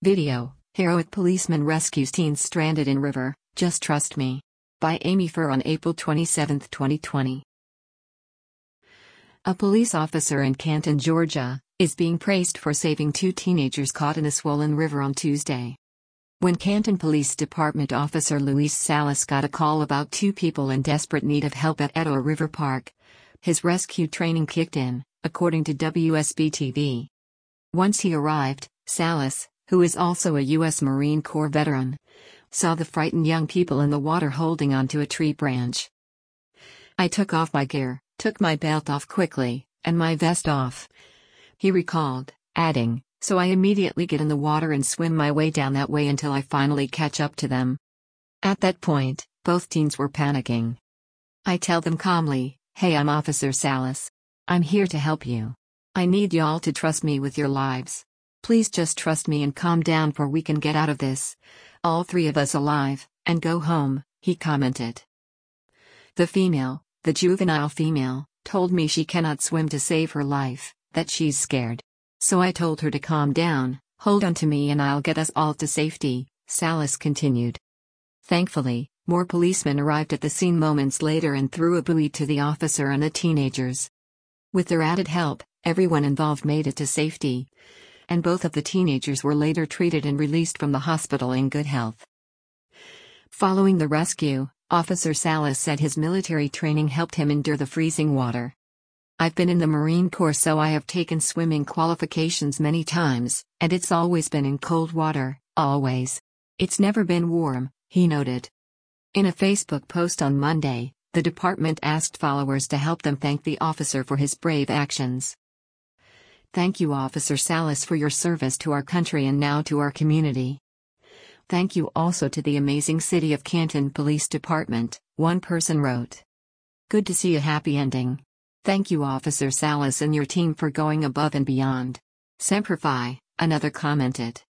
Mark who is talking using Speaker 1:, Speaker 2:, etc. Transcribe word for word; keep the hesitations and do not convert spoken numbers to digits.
Speaker 1: Video: Heroic policeman rescues teens stranded in river, just trust me. By Amy Furr on April twenty-seventh, twenty twenty. A police officer in Canton, Georgia, is being praised for saving two teenagers caught in a swollen river on Tuesday. When Canton Police Department officer Luis Salas got a call about two people in desperate need of help at Etowah River Park, his rescue training kicked in, according to W S B T V. Once he arrived, Salas, who is also a U S Marine Corps veteran, saw the frightened young people in the water holding onto a tree branch. "I took off my gear, took my belt off quickly, and my vest off," he recalled, adding, "so I immediately get in the water and swim my way down that way until I finally catch up to them." At that point, both teens were panicking. "I tell them calmly, 'Hey, I'm Officer Salas. I'm here to help you. I need y'all to trust me with your lives. Please just trust me and calm down for we can get out of this, all three of us alive, and go home,'" he commented. The female, the juvenile female, told me she cannot swim to save her life, that she's scared. "So I told her to calm down, hold on to me and I'll get us all to safety," Salas continued. Thankfully, more policemen arrived at the scene moments later and threw a buoy to the officer and the teenagers. With their added help, everyone involved made it to safety, and both of the teenagers were later treated and released from the hospital in good health. Following the rescue, Officer Salas said his military training helped him endure the freezing water. "I've been in the Marine Corps, so I have taken swimming qualifications many times, and it's always been in cold water, always. It's never been warm," he noted. In a Facebook post on Monday, the department asked followers to help them thank the officer for his brave actions. "Thank you, Officer Salas, for your service to our country and now to our community. Thank you also to the amazing City of Canton Police Department," one person wrote. "Good to see a happy ending. Thank you, Officer Salas and your team, for going above and beyond. Semper Fi," another commented.